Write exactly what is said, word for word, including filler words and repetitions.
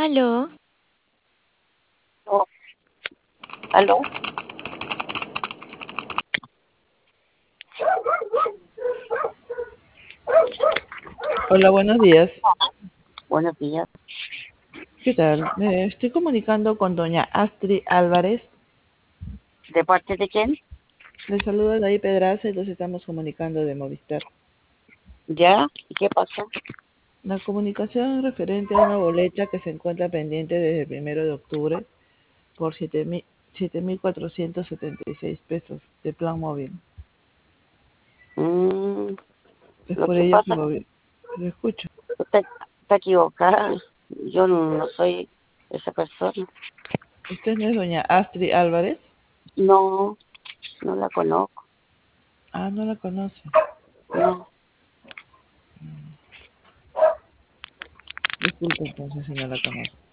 Aló, Oh, ¿aló? Hola, buenos días. Buenos días. ¿Qué tal? Me estoy comunicando con doña Astrid Álvarez. ¿De parte de quién? Le saluda Daí Pedraza y los estamos comunicando de Movistar. ¿Ya? ¿Y qué pasó? La comunicación es referente a una boleta que se encuentra pendiente desde el primero de octubre por siete mil cuatrocientos setenta y seis pesos de plan móvil. Mm, Es lo por que ello que pasa lo, lo escucho. es que está, está equivocada. Yo no, no soy esa persona. ¿Usted no es doña Astrid Álvarez? No, no la conozco. Ah, no la conoce. No. Disculpe entonces si no la conoce.